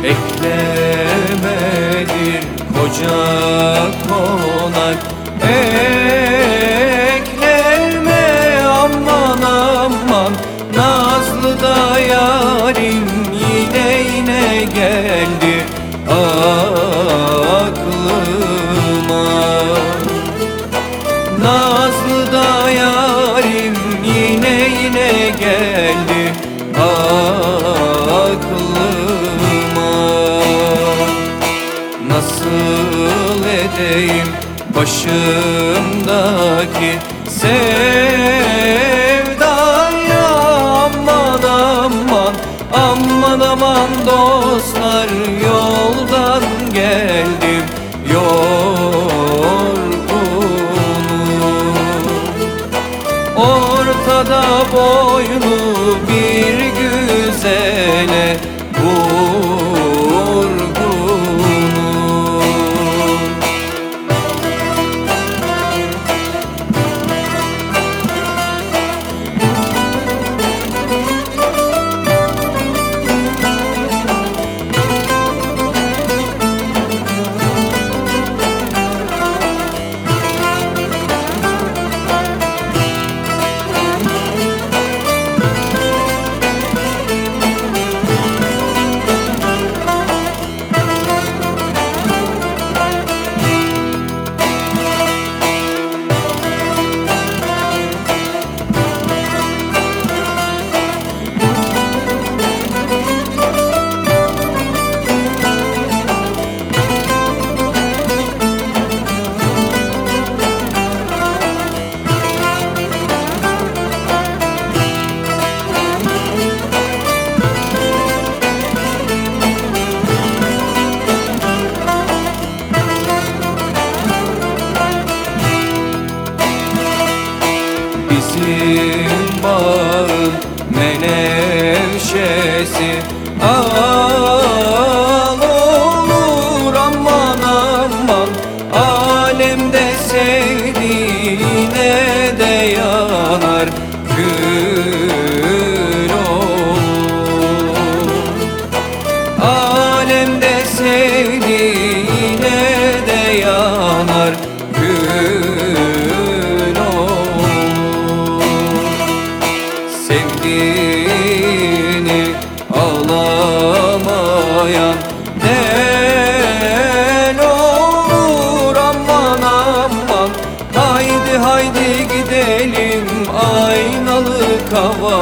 eklemedir koca konak. Eklerme aman aman, nazlı da yarim yine geldi aklıma. Nazlı da yarim yine geldi aklıma. Nasıl edeyim başımdaki sevdaya, aman aman, aman aman dostlar, yoldan geldim yorgunum. Ortada boynu bir güzele vurgunum. Bizim bağın menevşesi al olur aman aman, alemde sevdiğine de yanar kül olur. Alemde sevdiğine de yanar kül olur. Sevdiğini alamayan del olur aman aman. Haydi haydi gidelim aynalı kava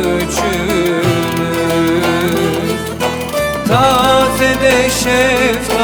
üçümüz. Taze de şeftali